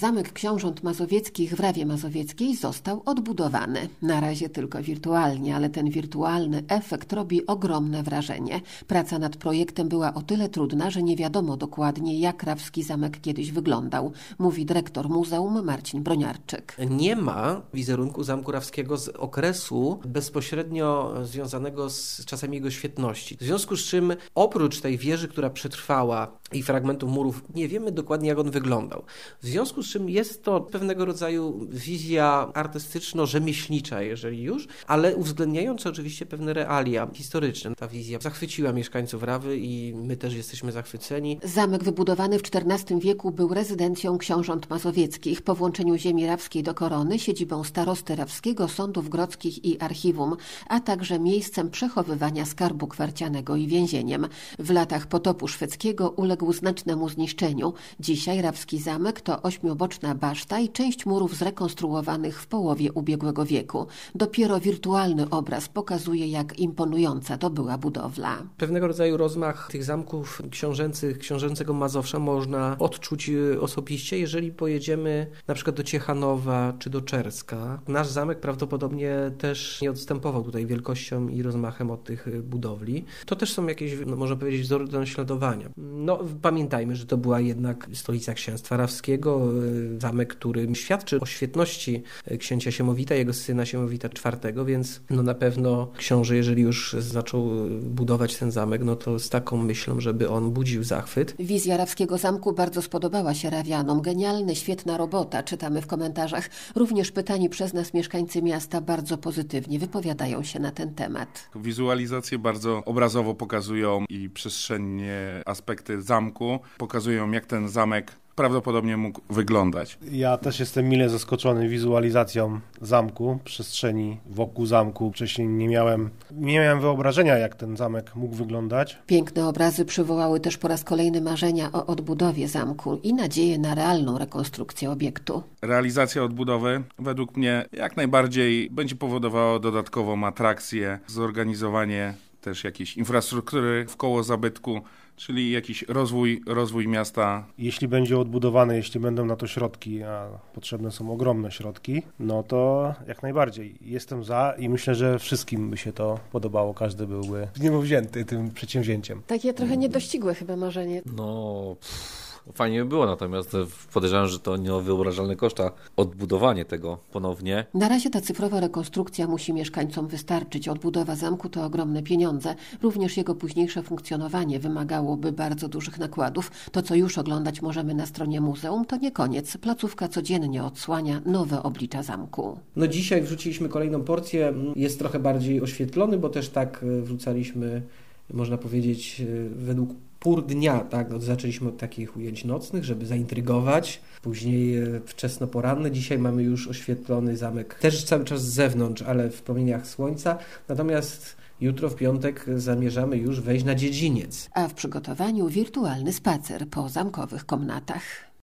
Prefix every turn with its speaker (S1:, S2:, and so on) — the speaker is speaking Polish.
S1: Zamek Książąt Mazowieckich w Rawie Mazowieckiej został odbudowany. Na razie tylko wirtualnie, ale ten wirtualny efekt robi ogromne wrażenie. Praca nad projektem była o tyle trudna, że nie wiadomo dokładnie, jak rawski zamek kiedyś wyglądał, mówi dyrektor muzeum Marcin Broniarczyk.
S2: Nie ma wizerunku Zamku Rawskiego z okresu bezpośrednio związanego z czasem jego świetności. W związku z czym oprócz tej wieży, która przetrwała i fragmentów murów, nie wiemy dokładnie, jak on wyglądał. W związku z czym jest to pewnego rodzaju wizja artystyczno-rzemieślnicza, jeżeli już, ale uwzględniająca oczywiście pewne realia historyczne. Ta wizja zachwyciła mieszkańców Rawy i my też jesteśmy zachwyceni.
S1: Zamek wybudowany w XIV wieku był rezydencją książąt mazowieckich. Po włączeniu ziemi rawskiej do korony, siedzibą starosty rawskiego, sądów grodzkich i archiwum, a także miejscem przechowywania skarbu kwarcianego i więzieniem. W latach potopu szwedzkiego uległ znacznemu zniszczeniu. Dzisiaj rawski zamek to 8-boczna baszta i część murów zrekonstruowanych w połowie ubiegłego wieku. Dopiero wirtualny obraz pokazuje, jak imponująca to była budowla.
S2: Pewnego rodzaju rozmach tych zamków książęcego Mazowsza można odczuć osobiście, jeżeli pojedziemy na przykład do Ciechanowa czy do Czerska. Nasz zamek prawdopodobnie też nie odstępował tutaj wielkością i rozmachem od tych budowli. To też są jakieś, można powiedzieć, wzory do naśladowania. Pamiętajmy, że to była jednak stolica księstwa rawskiego, zamek, który świadczy o świetności księcia Siemowita, jego syna Siemowita IV, więc na pewno książę, jeżeli już zaczął budować ten zamek, to z taką myślą, żeby on budził zachwyt.
S1: Wizja rawskiego zamku bardzo spodobała się Rawianom. Genialny, świetna robota, czytamy w komentarzach. Również pytani przez nas mieszkańcy miasta bardzo pozytywnie wypowiadają się na ten temat.
S3: Wizualizacje bardzo obrazowo pokazują i przestrzennie aspekty zamku. Pokazują, jak ten zamek prawdopodobnie mógł wyglądać.
S4: Ja też jestem mile zaskoczony wizualizacją zamku, przestrzeni wokół zamku. Wcześniej nie miałem wyobrażenia, jak ten zamek mógł wyglądać.
S1: Piękne obrazy przywołały też po raz kolejny marzenia o odbudowie zamku i nadzieję na realną rekonstrukcję obiektu.
S3: Realizacja odbudowy według mnie jak najbardziej będzie powodowała dodatkową atrakcję, zorganizowanie też jakiejś infrastruktury wkoło zabytku, czyli jakiś rozwój miasta.
S4: Jeśli będzie odbudowane, jeśli będą na to środki, a potrzebne są ogromne środki, to jak najbardziej jestem za i myślę, że wszystkim by się to podobało. Każdy byłby niemowzięty tym przedsięwzięciem.
S1: Takie trochę niedościgłe chyba marzenie.
S5: Fajnie by było, natomiast podejrzewam, że to niewyobrażalne koszta odbudowanie tego ponownie.
S1: Na razie ta cyfrowa rekonstrukcja musi mieszkańcom wystarczyć. Odbudowa zamku to ogromne pieniądze. Również jego późniejsze funkcjonowanie wymagałoby bardzo dużych nakładów. To, co już oglądać możemy na stronie muzeum, to nie koniec. Placówka codziennie odsłania nowe oblicza zamku.
S2: Dzisiaj wrzuciliśmy kolejną porcję. Jest trochę bardziej oświetlony, bo też tak wrzucaliśmy, można powiedzieć, według pór dnia, tak? Zaczęliśmy od takich ujęć nocnych, żeby zaintrygować. Później wczesnoporanne. Dzisiaj mamy już oświetlony zamek też cały czas z zewnątrz, ale w promieniach słońca. Natomiast jutro w piątek zamierzamy już wejść na dziedziniec.
S1: A w przygotowaniu wirtualny spacer po zamkowych komnatach.